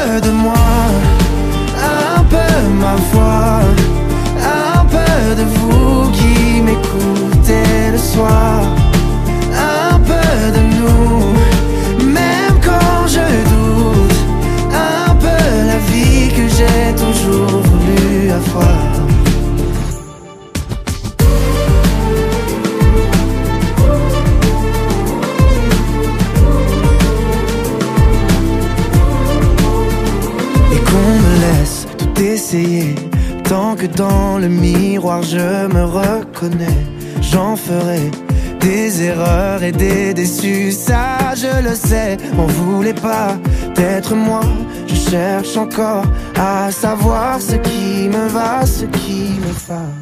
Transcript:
peu de moi, un peu ma voix, un peu de vous qui m'écoutez le soir, un peu de nous, même quand je doute, un peu la vie que j'ai toujours voulu avoir. Essayer, tant que dans le miroir je me reconnais, j'en ferai des erreurs et des déçus, ça je le sais, m'en voulez pas d'être moi, je cherche encore à savoir ce qui me va, ce qui me va.